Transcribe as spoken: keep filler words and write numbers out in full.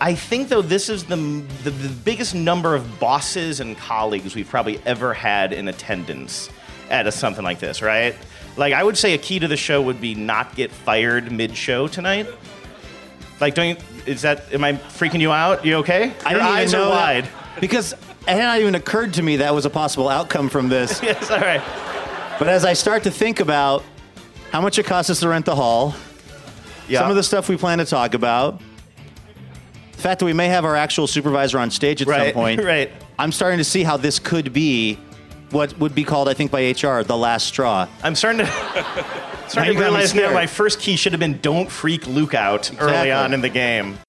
I think, though, this is the, the the biggest number of bosses and colleagues we've probably ever had in attendance at a, something like this, right? Like, I would say a key to the show would be not get fired mid-show tonight. Like, don't you, is that, am I freaking you out? You okay? I Your didn't even eyes know are that, wide. because it had not even occurred to me that was a possible outcome from this. Yes, all right. But as I start to think about how much it costs us to rent the hall, Yeah. some of the stuff we plan to talk about, the fact that we may have our actual supervisor on stage at right, some point, right. I'm starting to see how this could be what would be called, I think, by H R, the last straw. I'm starting to, starting you got to me realize now scared. my first key should have been don't freak Luke out early Exactly. on in the game.